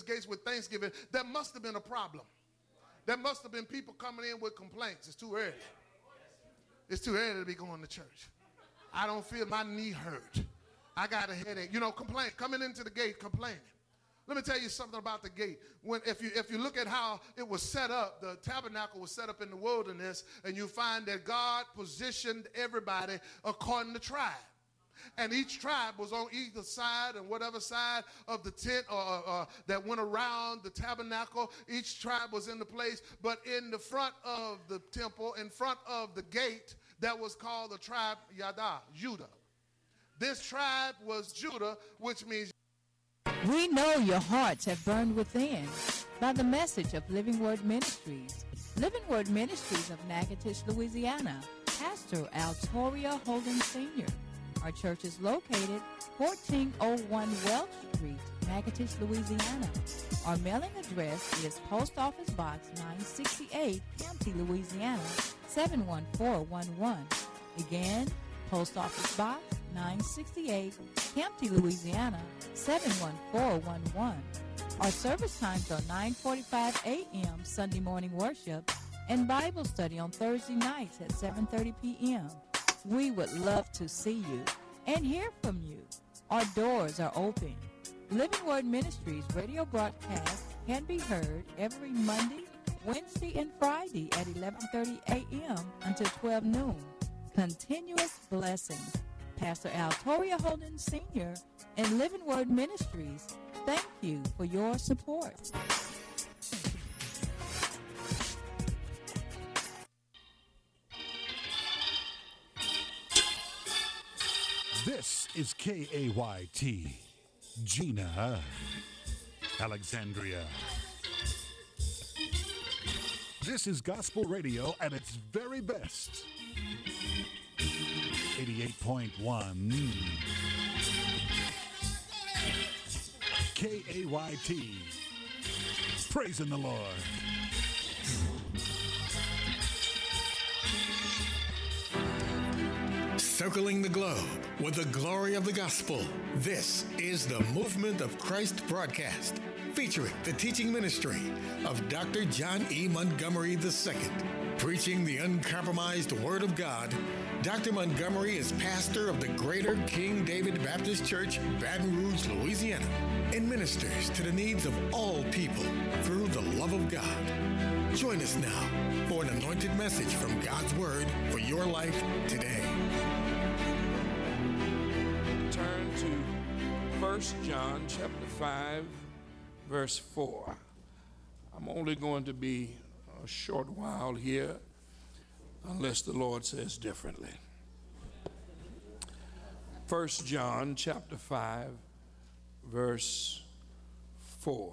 gates with thanksgiving, there must have been a problem. There must have been people coming in with complaints. It's too early. It's too early to be going to church. I don't feel my knee hurt. I got a headache. You know, coming into the gate complaining. Let me tell you something about the gate. If you look at how it was set up, the tabernacle was set up in the wilderness, and you find that God positioned everybody according to tribe. And each tribe was on either side, and whatever side of the tent or that went around the tabernacle, each tribe was in the place. But in the front of the temple, in front of the gate, that was called the tribe Yada, Judah. This tribe was Judah, which means we know your hearts have burned within by the message of Living Word Ministries. Living Word Ministries of Natchitoches, Louisiana. Pastor Altoria Holden Sr. Our church is located 1401 Welch Street, Natchitoches, Louisiana. Our mailing address is Post Office Box 968, Campty, Louisiana, 71411. Again, Post Office Box 968, Campty, Louisiana, 71411. Our service times are 9:45 a.m. Sunday morning worship and Bible study on Thursday nights at 7:30 p.m. We would love to see you and hear from you. Our doors are open. Living Word Ministries radio broadcast can be heard every Monday, Wednesday, and Friday at 11:30 a.m. until 12 noon. Continuous blessings. Pastor Altoria Holden Sr. and Living Word Ministries, thank you for your support. This is KAYT, Gina, Alexandria. This is gospel radio at its very best. 88.1 KAYT. Praising the Lord. Circling the globe with the glory of the gospel. This is the Movement of Christ broadcast, featuring the teaching ministry of Dr. John E. Montgomery II. Preaching the uncompromised Word of God, Dr. Montgomery is pastor of the Greater King David Baptist Church, Baton Rouge, Louisiana, and ministers to the needs of all people through the love of God. Join us now for an anointed message from God's Word for your life today. Turn to 1 John chapter 5, verse 4. I'm only going to be a short while here, unless the Lord says differently. 1 John chapter 5, verse 4.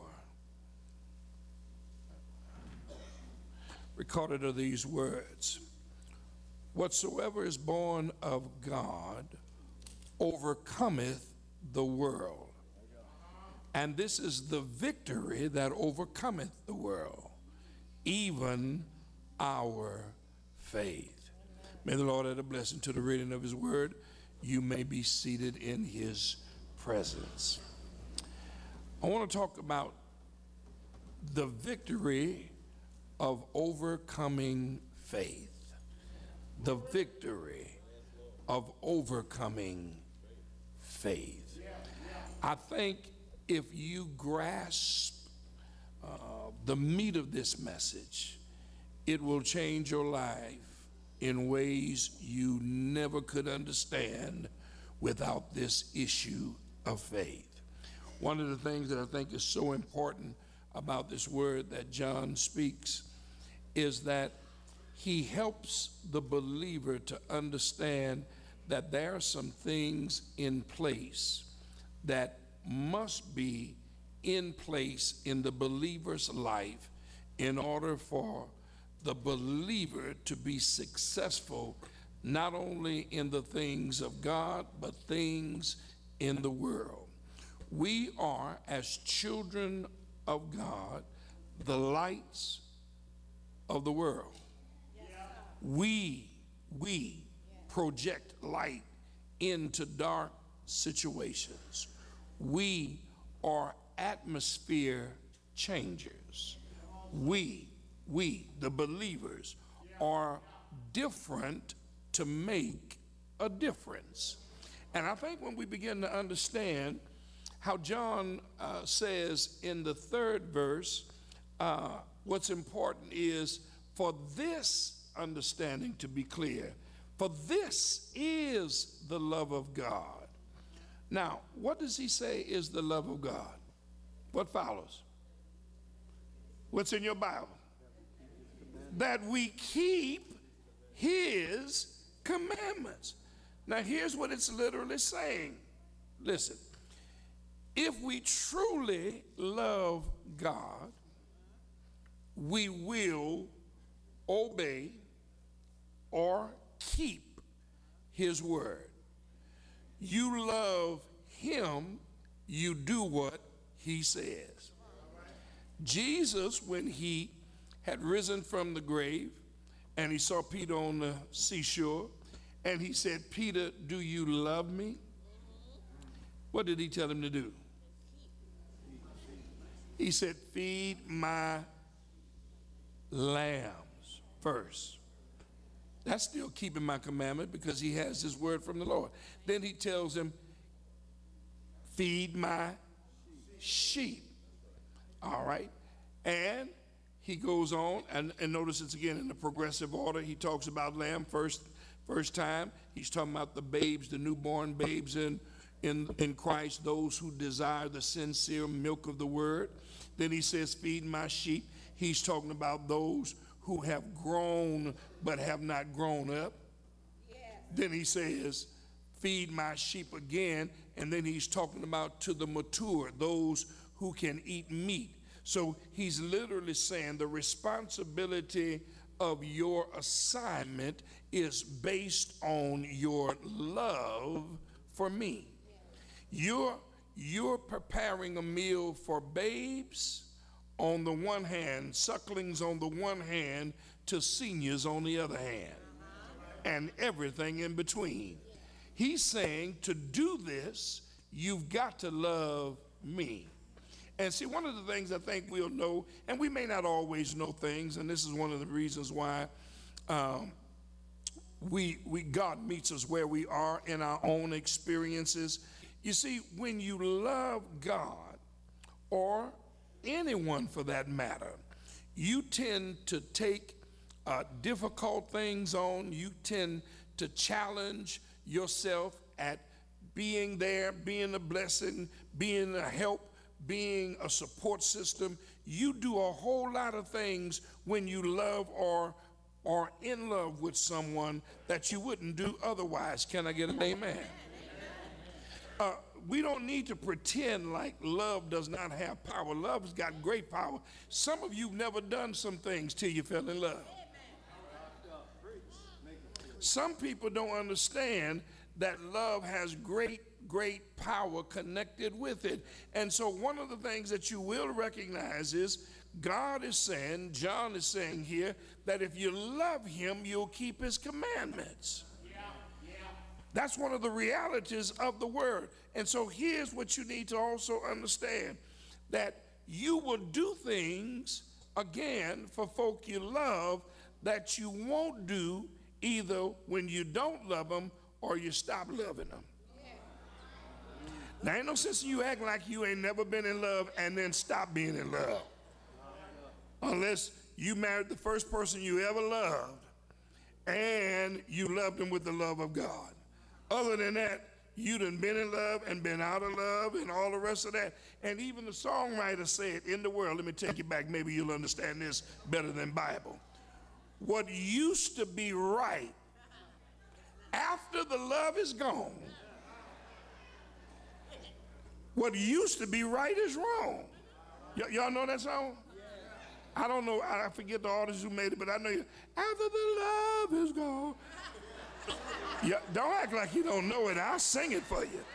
Recorded are these words: whatsoever is born of God overcometh the world. And this is the victory that overcometh the world, even our faith. May the Lord add a blessing to the reading of his word. You may be seated in his presence. I want to talk about the victory of overcoming faith. The victory of overcoming faith. I think if you grasp the meat of this message, it will change your life in ways you never could understand without this issue of faith. One of the things that I think is so important about this word that John speaks is that he helps the believer to understand that there are some things in place that must be in place in the believer's life in order for the believer to be successful, not only in the things of God, but things in the world. We are, as children of God, the lights of the world. We project light into dark situations. We are atmosphere changers. We, the believers, are different to make a difference. And I think when we begin to understand how John says in the 3rd verse, what's important is for this understanding to be clear. For this is the love of God. Now, what does he say is the love of God? What follows? What's in your Bible? That we keep his commandments. Now, here's what it's literally saying. Listen, if we truly love God, we will obey or keep his word. You love him, you do what he says. Jesus, when he had risen from the grave and he saw Peter on the seashore and he said, Peter, do you love me? What did he tell him to do? He said, feed my lambs first. That's still keeping my commandment because he has his word from the Lord. Then he tells him, feed my sheep. All right. And he goes on, and notice it's again in the progressive order. He talks about lamb first time. He's talking about the babes, the newborn babes in Christ, those who desire the sincere milk of the word. Then he says, feed my sheep. He's talking about those who have grown but have not grown up. Yes. Then he says, feed my sheep again. And then he's talking about to the mature, those who can eat meat. So he's literally saying the responsibility of your assignment is based on your love for me. You're preparing a meal for babes on the one hand, sucklings on the one hand, to seniors on the other hand, and everything in between. He's saying to do this, you've got to love me. And see, one of the things I think we'll know, and we may not always know things, and this is one of the reasons why God meets us where we are in our own experiences. You see, when you love God, or anyone for that matter, you tend to take difficult things on. You tend to challenge yourself at being there, being a blessing, being a help, being a support system. You do a whole lot of things when you love or are in love with someone that you wouldn't do otherwise. Can I get an amen? We don't need to pretend like love does not have power. Love has got great power. Some of you have never done some things till you fell in love. Some people don't understand that love has great power connected with it. And so one of the things that you will recognize is God is saying, John is saying here, that if you love him, you'll keep his commandments. That's one of the realities of the word. And so here's what you need to also understand, that you will do things, again, for folk you love that you won't do either when you don't love them or you stop loving them. Now, ain't no sense in you acting like you ain't never been in love and then stop being in love. Unless you married the first person you ever loved and you loved them with the love of God. Other than that, you done been in love and been out of love and all the rest of that. And even the songwriter said, in the world, let me take you back, maybe you'll understand this better than Bible. What used to be right, after the love is gone, what used to be right is wrong. Y'all know that song? I don't know, I forget the artist who made it, but I know after the love is gone. Yeah, don't act like you don't know it. I'll sing it for you.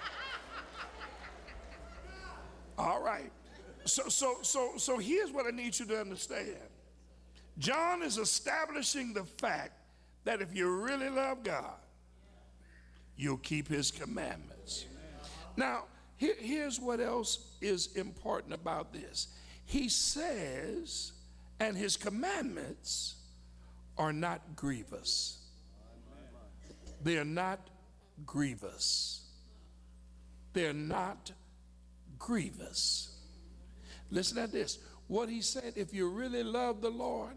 All right. So here's what I need you to understand. John is establishing the fact that if you really love God, you'll keep his commandments. Now, here's what else is important about this. He says, and his commandments are not grievous. They are not grievous. They're not grievous. Listen to this. What he said, if you really love the Lord,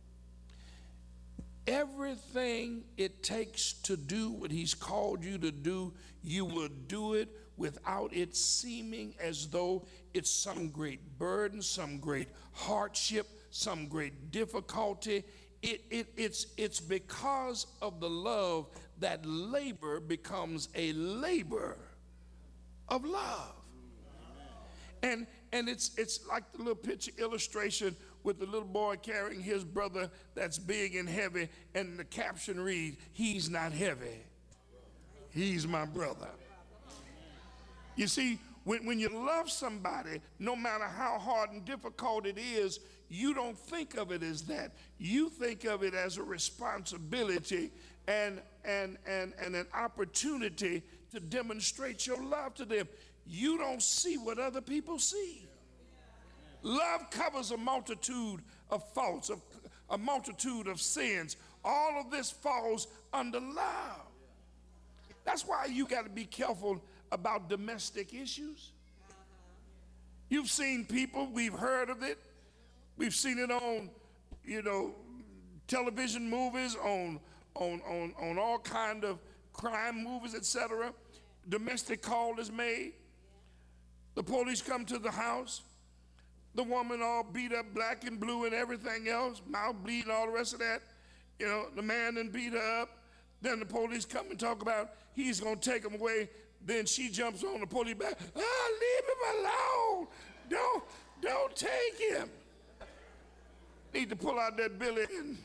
everything it takes to do what he's called you to do, you will do it without it seeming as though it's some great burden, some great hardship, some great difficulty. It's because of the love that labor becomes a labor of love. And it's like the little picture illustration with the little boy carrying his brother that's big and heavy, and the caption reads, "He's not heavy, he's my brother." You see, when you love somebody, no matter how hard and difficult it is, you don't think of it as that. You think of it as a responsibility and an opportunity to demonstrate your love to them. You don't see what other people see. Love covers a multitude of faults, a multitude of sins. All of this falls under love. That's why you got to be careful about domestic issues. You've seen people, we've heard of it. We've seen it on, television movies, on all kind of crime movies, etc. Domestic call is made. The police come to the house. The woman all beat up, black and blue and everything else, mouth bleeding, all the rest of that. The man then beat her up. Then the police come and talk about he's going to take him away. Then she jumps on the police back. Leave him alone. Don't take him. Need to pull out that billy and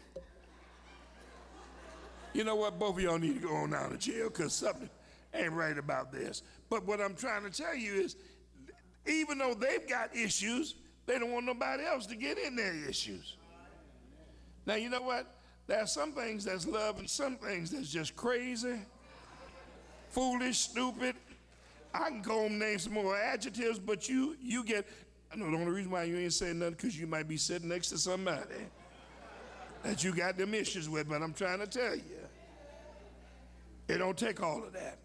you know what? Both of y'all need to go on out of jail because something ain't right about this. But what I'm trying to tell you is, even though they've got issues, they don't want nobody else to get in their issues. Now, you know what? There are some things that's love and some things that's just crazy, foolish, stupid. I can go and name some more adjectives, but you get, I know the only reason why you ain't saying nothing because you might be sitting next to somebody that you got them issues with, but I'm trying to tell you, it don't take all of that.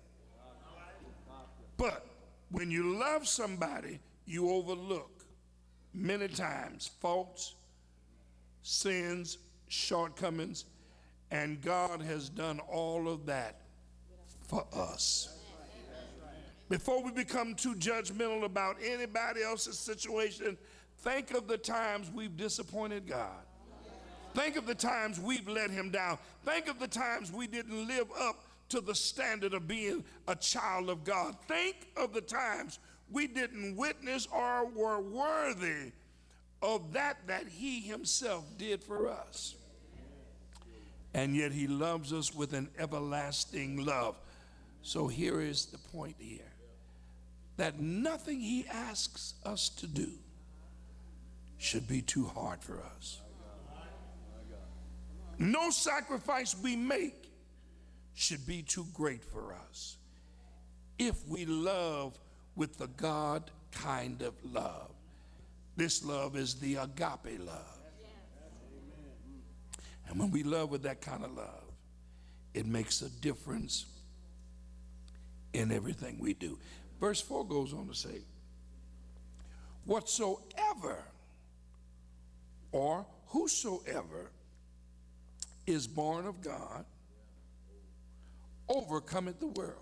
But when you love somebody, you overlook many times faults, sins, shortcomings, and God has done all of that for us. Before we become too judgmental about anybody else's situation, think of the times we've disappointed God. Think of the times we've let him down. Think of the times we didn't live up to the standard of being a child of God. Think of the times we didn't witness or were worthy of that he himself did for us. And yet he loves us with an everlasting love. So here is the point here, that nothing he asks us to do should be too hard for us. No sacrifice we make should be too great for us if we love with the God kind of love. This love is the agape love. And when we love with that kind of love, it makes a difference in everything we do. Verse 4 goes on to say, whatsoever or whosoever is born of God overcometh the world.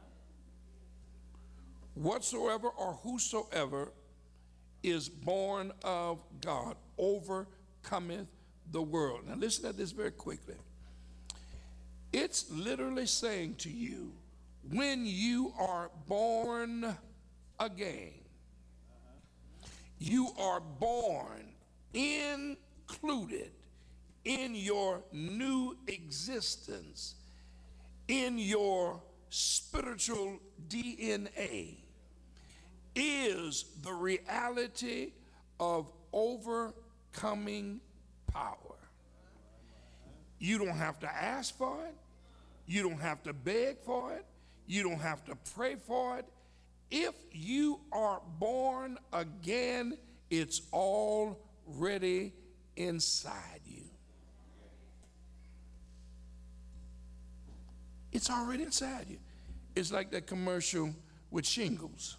Whatsoever or whosoever is born of God overcometh the world. Now listen to this very quickly. It's literally saying to you, when you are born again, you are born included in your new existence, in your spiritual DNA, is the reality of overcoming power. You don't have to ask for it. You don't have to beg for it. You don't have to pray for it. If you are born again, It's already inside you. It's already inside you. It's like that commercial with shingles.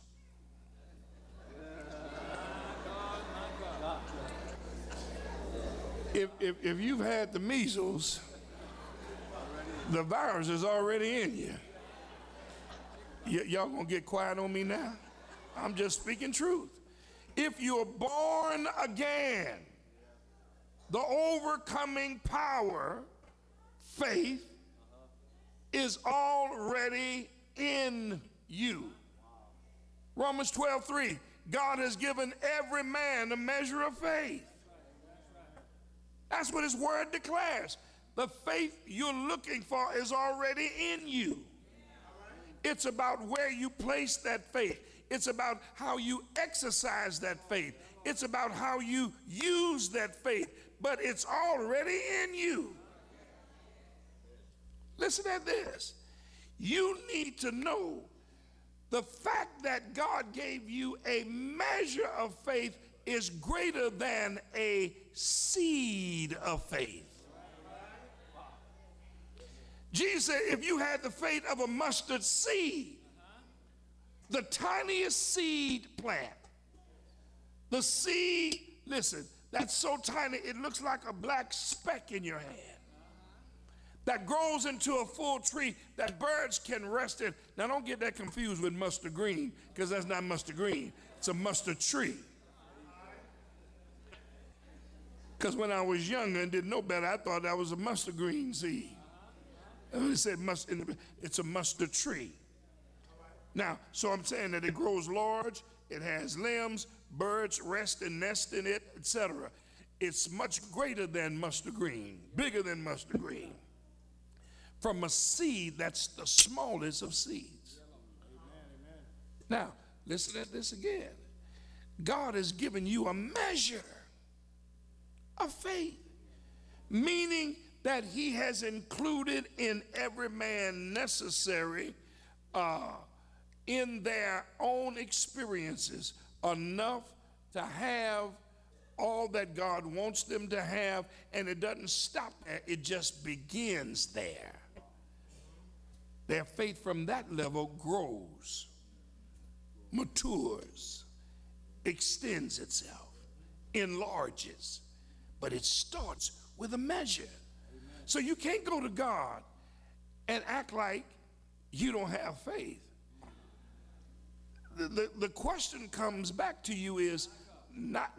If you've had the measles, the virus is already in you. Y'all gonna get quiet on me now? I'm just speaking truth. If you're born again, the overcoming power, faith, is already in you. Romans 12:3, God has given every man a measure of faith. That's what his word declares. The faith you're looking for is already in you. It's about where you place that faith. It's about how you exercise that faith. It's about how you use that faith, but it's already in you. Listen at this. You need to know the fact that God gave you a measure of faith is greater than a seed of faith. Jesus said, if you had the faith of a mustard seed, the tiniest seed plant, the seed, listen, that's so tiny it looks like a black speck in your hand, that grows into a full tree that birds can rest in. Now don't get that confused with mustard green, because that's not mustard green. It's a mustard tree. Because when I was younger and didn't know better, I thought that was a mustard green seed. It said it's a mustard tree. Now, so I'm saying that it grows large, it has limbs, birds rest and nest in it, etc. It's much greater than mustard green, bigger than mustard green. From a seed that's the smallest of seeds. Now, listen at this again. God has given you a measure of faith, meaning that he has included in every man necessary in their own experiences enough to have all that God wants them to have, and it doesn't stop there, it just begins there. Their faith from that level grows, matures, extends itself, enlarges, but it starts with a measure. So you can't go to God and act like you don't have faith. The question comes back to you is not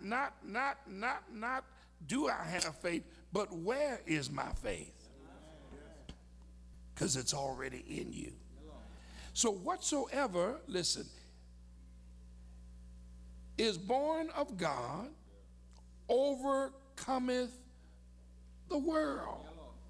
do I have faith, but where is my faith? Because it's already in you. So whatsoever, listen, is born of God overcometh the world.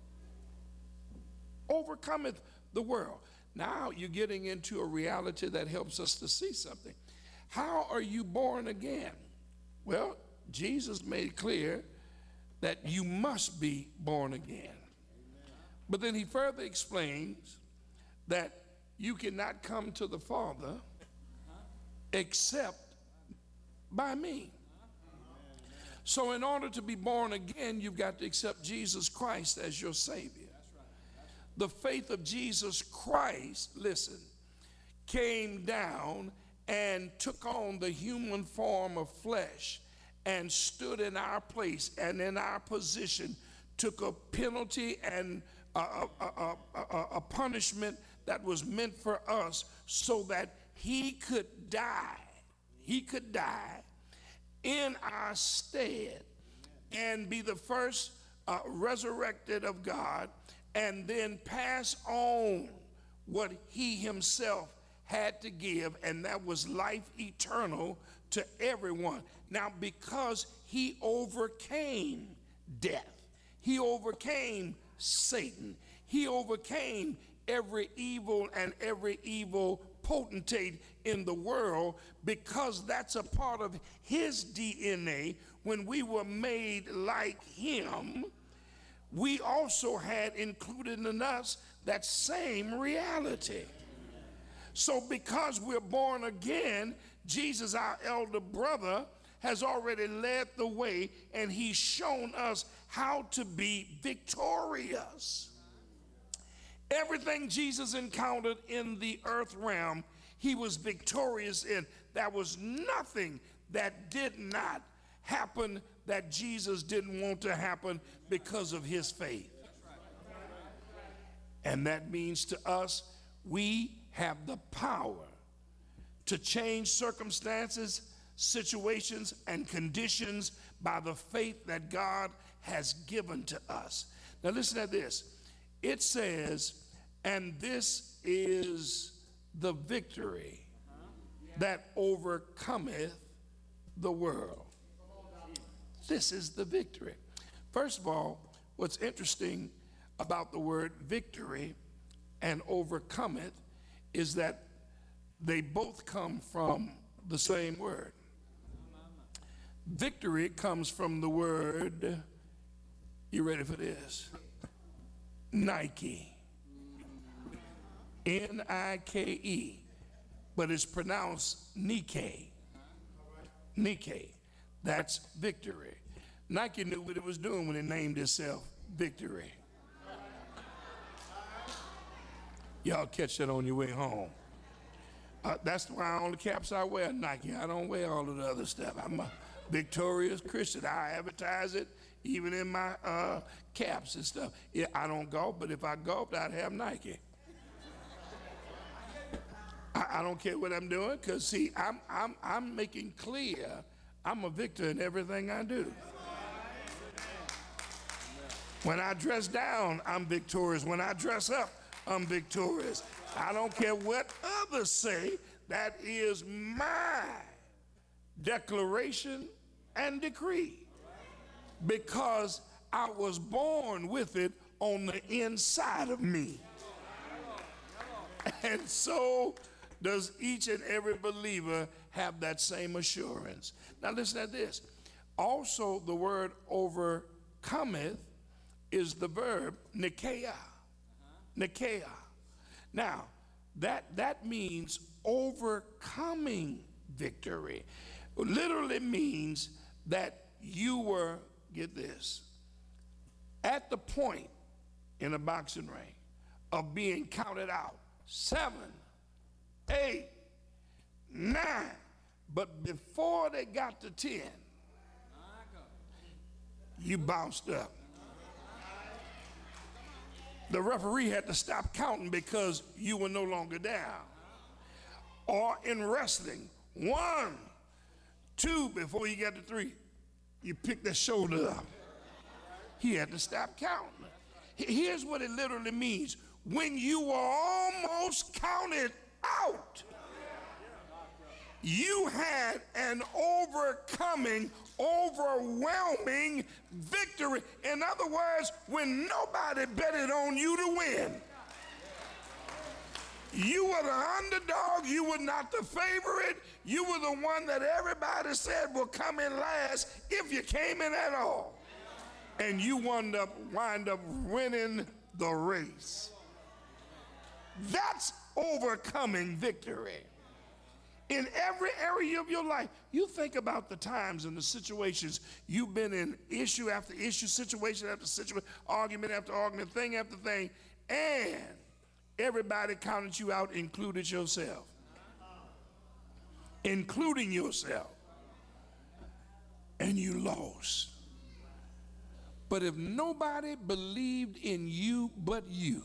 Overcometh the world. Now you're getting into a reality that helps us to see something. How are you born again? Well, Jesus made clear that you must be born again. But then he further explains that you cannot come to the Father except by me. So in order to be born again, you've got to accept Jesus Christ as your Savior. The faith of Jesus Christ, listen, came down and took on the human form of flesh and stood in our place and in our position, took a penalty and a punishment that was meant for us so that he could die. He could die in our stead and be the first resurrected of God, and then pass on what he himself had to give, and that was life eternal to everyone. Now, because he overcame death, he overcame Satan, he overcame every evil and every evil potentate in the world, because that's a part of his DNA. When we were made like him, we also had included in us that same reality. So because we're born again, Jesus, our elder brother, has already led the way, and he's shown us how to be victorious. Everything Jesus encountered in the earth realm, he was victorious in. There was nothing that did not happen that Jesus didn't want to happen because of his faith. And that means to us, we have the power to change circumstances, situations, and conditions by the faith that God has given to us. Now listen to this. It says, and this is the victory that overcometh the world. This is the victory. First of all, what's interesting about the word victory and overcometh is that they both come from the same word. Victory comes from the word, you ready for this? Nike. Nike, but it's pronounced Nike. Nike. That's victory. Nike knew what it was doing when it named itself Victory. Y'all catch that on your way home. That's why on the caps I wear Nike. I don't wear all of the other stuff. I'm a victorious Christian. I advertise it even in my caps and stuff. Yeah, I don't golf, but if I golfed, I'd have Nike. I don't care what I'm doing, because see, I'm making clear I'm a victor in everything I do. When I dress down, I'm victorious. When I dress up, I'm victorious. I don't care what others say. That is my declaration and decree, because I was born with it on the inside of me. And so does each and every believer have that same assurance. Now listen to this. Also, the word overcometh is the verb nikeia. Nikeia. Now, that means overcoming victory. It literally means that you were, get this, at the point in a boxing ring of being counted out. 7, 8, 9. But before they got to 10, you bounced up. The referee had to stop counting because you were no longer down. Or in wrestling, 1, 2, before you got to 3, you pick that shoulder up. He had to stop counting. Here's what it literally means. When you were almost counted out, you had an overcoming, overwhelming victory. In other words, when nobody betted on you to win, you were the underdog, you were not the favorite, you were the one that everybody said will come in last if you came in at all. And you wind up winning the race. That's overcoming victory. In every area of your life, you think about the times and the situations you've been in, issue after issue, situation after situation, argument after argument, thing after thing, and everybody counted you out, included yourself. Including yourself. And you lost. But if nobody believed in you but you,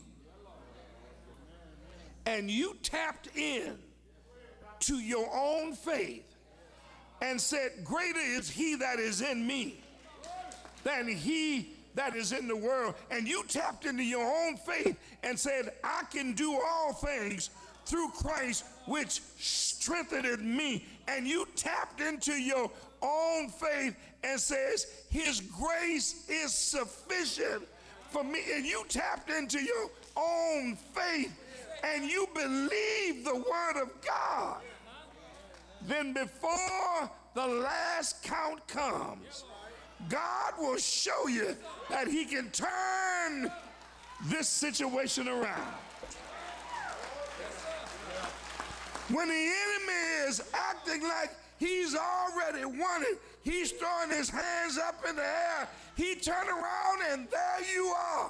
and you tapped in to your own faith and said, greater is he that is in me than he that is in the world, and you tapped into your own faith and said, I can do all things through Christ which strengtheneth me, and you tapped into your own faith and says, his grace is sufficient for me, and you tapped into your own faith and you believe the word of God, then before the last count comes, God will show you that he can turn this situation around. When the enemy is acting like He's already won it. He's throwing his hands up in the air. He turned around and there you are.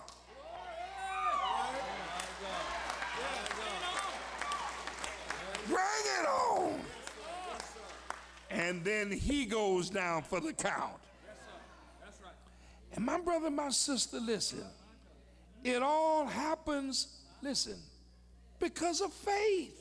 Bring it on. And then he goes down for the count. And my brother, my sister, listen. It all happens, listen, because of faith.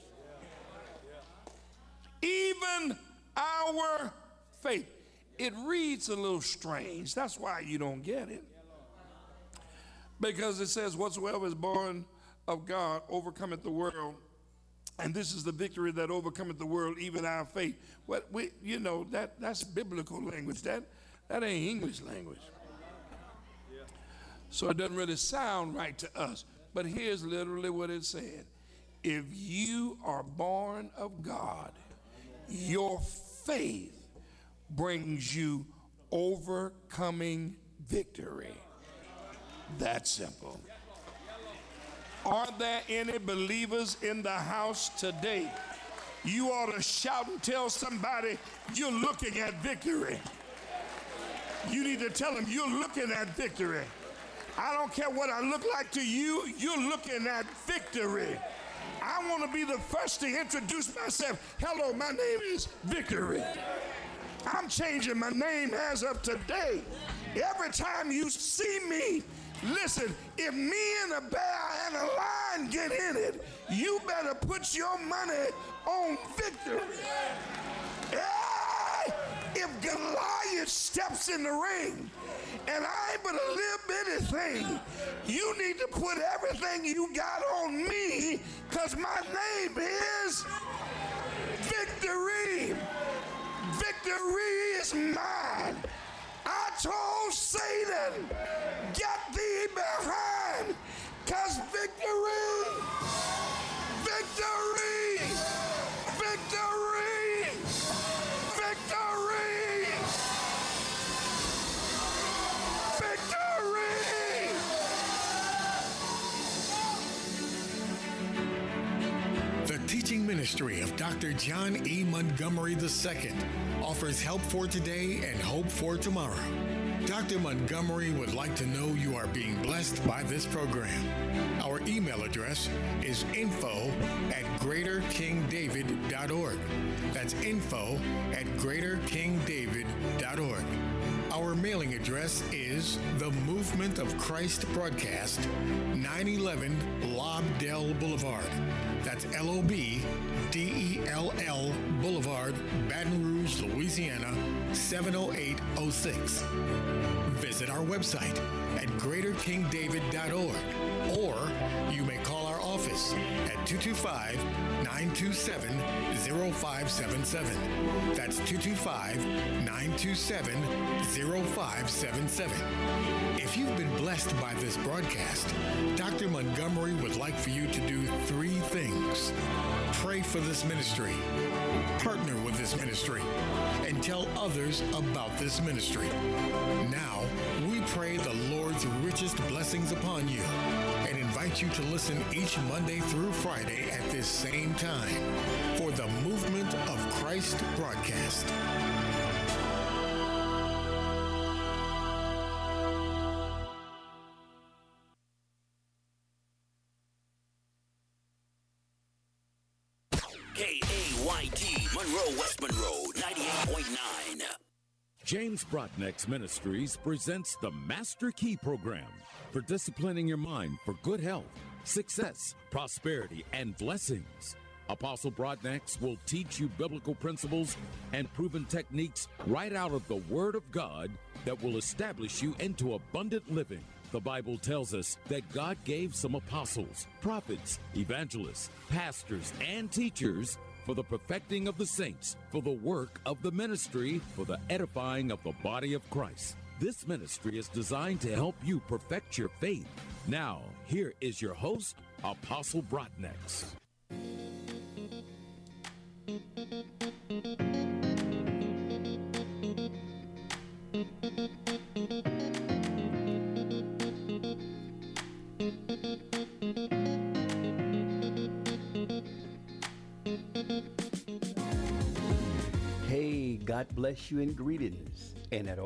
Even our faith. It reads a little strange. That's why you don't get it. Because it says, whatsoever is born of God overcometh the world. And this is the victory that overcometh the world, even our faith. What we, you know, that's biblical language. That ain't English language. So it doesn't really sound right to us. But here's literally what it said. If you are born of God, your faith brings you overcoming victory. That's simple. Are there any believers in the house today? You ought to shout and tell somebody you're looking at victory. You need to tell them you're looking at victory. I don't care what I look like to you, you're looking at victory. I want to be the first to introduce myself. Hello, my name is Victory. I'm changing my name as of today. Every time you see me, listen, if me and a bear and a lion get in it, you better put your money on victory. Hey, if Goliath steps in the ring and I ain't but a little bitty thing, you need to put everything you got on me, because my name is Victory. Victory is mine. I told Satan, get thee behind, because victory, victory, victory, victory, victory. The teaching ministry of Dr. John E. Montgomery II offers help for today and hope for tomorrow. Dr. Montgomery would like to know you are being blessed by this program. Our email address is info@greaterkingdavid.org. That's info@greaterkingdavid.org. Our mailing address is The Movement of Christ Broadcast, 911 Lobdell Boulevard. That's LOBDELL Boulevard, Baton Rouge, Louisiana, 70806. Visit our website at greaterkingdavid.org, or you may call our office at 225-927-0577. That's 225-927-0577. If you've been blessed by this broadcast, Dr. Montgomery would like for you to do 3 things. Pray for this ministry, partner with this ministry, and tell others about this ministry. Now, we pray the Lord's richest blessings upon you and invite you to listen each Monday through Friday at this same time for the Movement of Christ broadcast. KAYT, Monroe, West Monroe, 98.9. James Brotnex Ministries presents the Master Key Program for disciplining your mind for good health, success, prosperity, and blessings. Apostle Brotnex will teach you biblical principles and proven techniques right out of the Word of God that will establish you into abundant living. The Bible tells us that God gave some apostles, prophets, evangelists, pastors, and teachers for the perfecting of the saints, for the work of the ministry, for the edifying of the body of Christ. This ministry is designed to help you perfect your faith. Now, here is your host, Apostle Brotnex. Hey, bless you in greetings and at